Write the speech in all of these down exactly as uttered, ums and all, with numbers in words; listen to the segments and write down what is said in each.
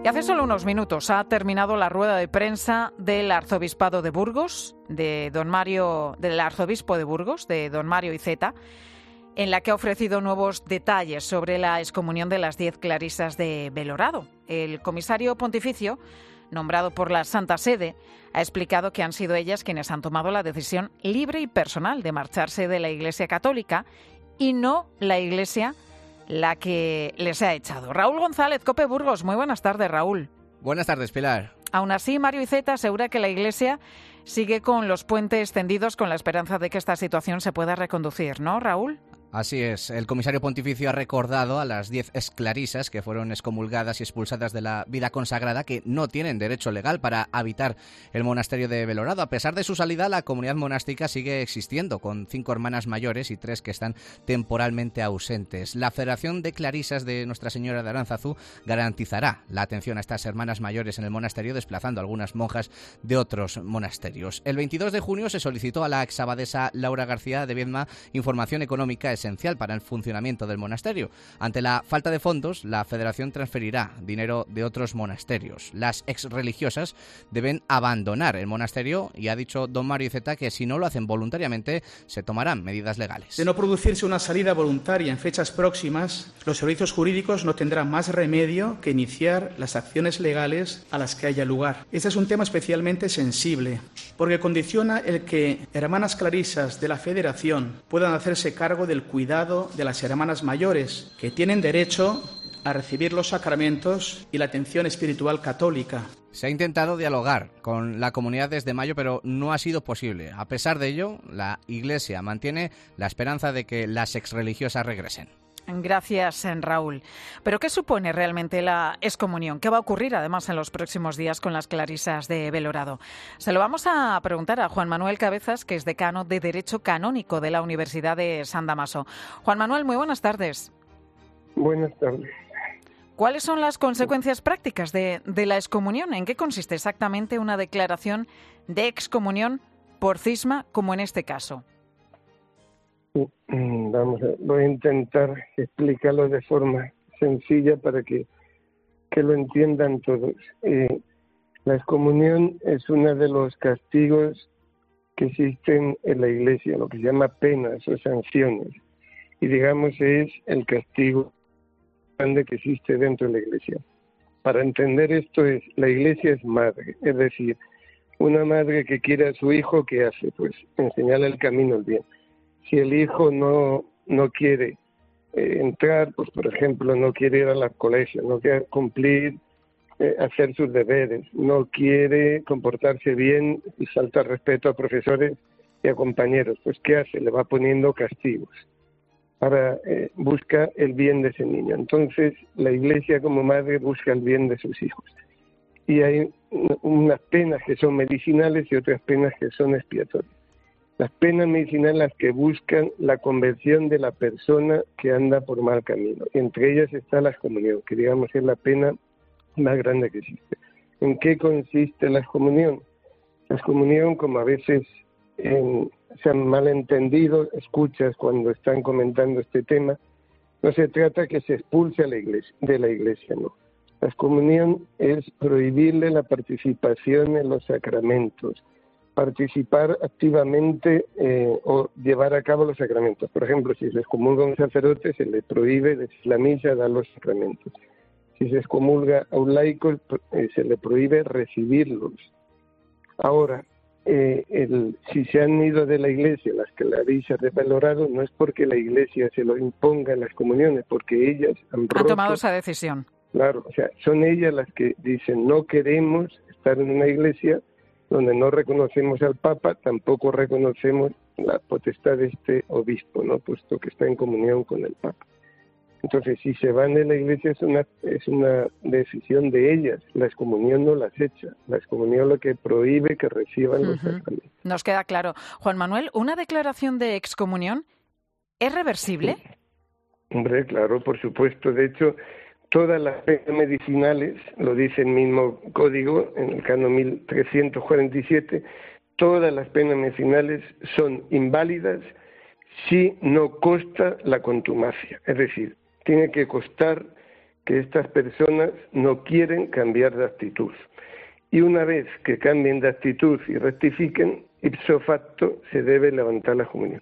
Y hace solo unos minutos ha terminado la rueda de prensa del arzobispado de Burgos, de don Mario, del arzobispo de Burgos, de don Mario Iceta, en la que ha ofrecido nuevos detalles sobre la excomunión de las diez clarisas de Belorado. El comisario pontificio, nombrado por la Santa Sede, ha explicado que han sido ellas quienes han tomado la decisión libre y personal de marcharse de la Iglesia Católica y no la Iglesia la que les ha echado. Raúl González, COPE Burgos. Muy buenas tardes, Raúl. Buenas tardes, Pilar. Aún así, Mario Iceta asegura que la Iglesia sigue con los puentes tendidos con la esperanza de que esta situación se pueda reconducir, ¿no, Raúl? Así es. El comisario pontificio ha recordado a las diez exclarisas que fueron excomulgadas y expulsadas de la vida consagrada que no tienen derecho legal para habitar el monasterio de Belorado. A pesar de su salida, la comunidad monástica sigue existiendo, con cinco hermanas mayores y tres que están temporalmente ausentes. La Federación de Clarisas de Nuestra Señora de Aránzazu garantizará la atención a estas hermanas mayores en el monasterio, desplazando a algunas monjas de otros monasterios. El veintidós de junio se solicitó a la exabadesa Laura García de Viedma información económica esencial para el funcionamiento del monasterio. Ante la falta de fondos, la Federación transferirá dinero de otros monasterios. Las exreligiosas deben abandonar el monasterio y ha dicho don Mario Iceta que si no lo hacen voluntariamente se tomarán medidas legales. De no producirse una salida voluntaria en fechas próximas, los servicios jurídicos no tendrán más remedio que iniciar las acciones legales a las que haya lugar. Este es un tema especialmente sensible porque condiciona el que hermanas clarisas de la Federación puedan hacerse cargo del cuidado de las hermanas mayores, que tienen derecho a recibir los sacramentos y la atención espiritual católica. Se ha intentado dialogar con la comunidad desde mayo, pero no ha sido posible. A pesar de ello, la Iglesia mantiene la esperanza de que las exreligiosas regresen. Gracias, Raúl. ¿Pero qué supone realmente la excomunión? ¿Qué va a ocurrir, además, en los próximos días con las clarisas de Belorado? Se lo vamos a preguntar a Juan Manuel Cabezas, que es decano de Derecho Canónico de la Universidad de San Damaso. Juan Manuel, muy buenas tardes. Buenas tardes. ¿Cuáles son las consecuencias prácticas de, de la excomunión? ¿En qué consiste exactamente una declaración de excomunión por cisma, como en este caso? Vamos a, voy a intentar explicarlo de forma sencilla para que, que lo entiendan todos. Eh, la excomunión es uno de los castigos que existen en la Iglesia, lo que se llama penas o sanciones. Y digamos es el castigo grande que existe dentro de la Iglesia. Para entender esto es, la Iglesia es madre, es decir, una madre que quiere a su hijo, ¿qué hace? Pues enseñarle el camino al bien. Si el hijo no, no quiere eh, entrar, pues por ejemplo, no quiere ir al colegio, no quiere cumplir, eh, hacer sus deberes, no quiere comportarse bien y falta respeto a profesores y a compañeros, pues ¿qué hace? Le va poniendo castigos para eh, buscar el bien de ese niño. Entonces, la Iglesia como madre busca el bien de sus hijos. Y hay unas penas que son medicinales y otras penas que son expiatorias. Las penas medicinales las que buscan la conversión de la persona que anda por mal camino. Y entre ellas está la excomunión, que digamos es la pena más grande que existe. ¿En qué consiste la excomunión? La excomunión, como a veces en, se han malentendido, escuchas cuando están comentando este tema, no se trata que se expulse a la iglesia, de la iglesia, no. La excomunión es prohibirle la participación en los sacramentos, participar activamente eh, o llevar a cabo los sacramentos. Por ejemplo, si se excomulga a un sacerdote, se le prohíbe decir la misa, dar los sacramentos. Si se excomulga a un laico, eh, se le prohíbe recibirlos. Ahora, eh, el, si se han ido de la iglesia las clarisas de Belorado, no es porque la iglesia se lo imponga en las comuniones, porque ellas han roto, han tomado esa decisión. Claro, o sea, son ellas las que dicen no queremos estar en una iglesia donde no reconocemos al Papa, tampoco reconocemos la potestad de este obispo, ¿no? Puesto que está en comunión con el Papa. Entonces, si se van de la iglesia es una es una decisión de ellas. La excomunión no las echa. La excomunión lo que prohíbe que reciban uh-huh. los sacramentos. Nos queda claro. Juan Manuel, ¿una declaración de excomunión es reversible? Sí. Hombre, claro, por supuesto. De hecho, todas las penas medicinales, lo dice el mismo código, en el canon mil trescientos cuarenta y siete, todas las penas medicinales son inválidas si no consta la contumacia. Es decir, tiene que constar que estas personas no quieren cambiar de actitud. Y una vez que cambien de actitud y rectifiquen, ipso facto se debe levantar la excomunión.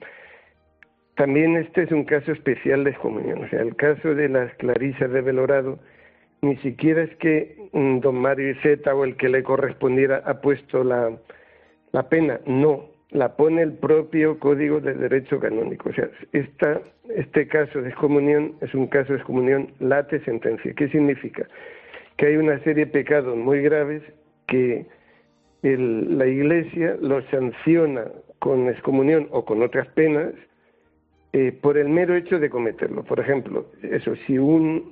También este es un caso especial de excomunión. O sea, el caso de las clarisas de Belorado, ni siquiera es que mm, don Mario Iceta o el que le correspondiera ha puesto la, la pena, no, la pone el propio Código de Derecho Canónico. O sea, esta, este caso de excomunión es un caso de excomunión late sentencia. ¿Qué significa? Que hay una serie de pecados muy graves que el, la Iglesia los sanciona con excomunión o con otras penas eh, por el mero hecho de cometerlo. Por ejemplo, eso, si un,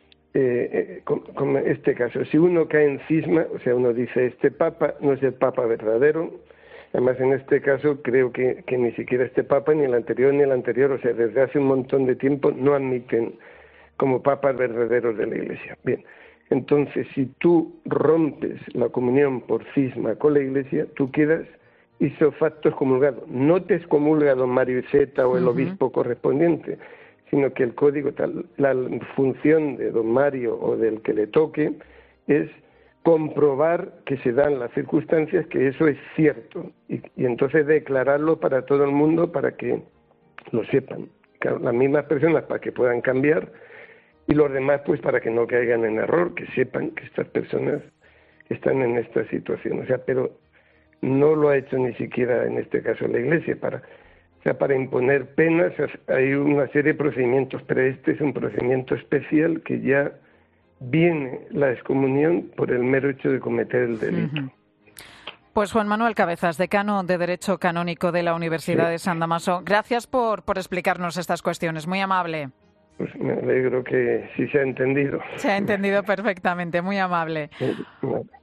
eh, como este caso, si uno cae en cisma, o sea, uno dice, este Papa no es el Papa verdadero, además en este caso creo que, que ni siquiera este Papa, ni el anterior, ni el anterior, o sea, desde hace un montón de tiempo no admiten como papas verdaderos de la Iglesia. Bien. Entonces, si tú rompes la comunión por cisma con la Iglesia, tú quedas ipso facto excomulgado. No te excomulga don Mario Iceta o el uh-huh. obispo correspondiente, sino que el código tal, la función de don Mario o del que le toque es comprobar que se dan las circunstancias que eso es cierto y, y entonces declararlo para todo el mundo para que lo sepan. Claro, las mismas personas para que puedan cambiar y los demás pues para que no caigan en error, que sepan que estas personas están en esta situación. O sea, pero no lo ha hecho ni siquiera en este caso la Iglesia. Para, o sea, para imponer penas hay una serie de procedimientos, pero este es un procedimiento especial que ya viene la excomunión por el mero hecho de cometer el delito. Uh-huh. Pues Juan Manuel Cabezas, decano de Derecho Canónico de la Universidad sí. de San Damaso, gracias por, por explicarnos estas cuestiones. Muy amable. Pues me alegro que sí se ha entendido. Se ha entendido perfectamente, muy amable.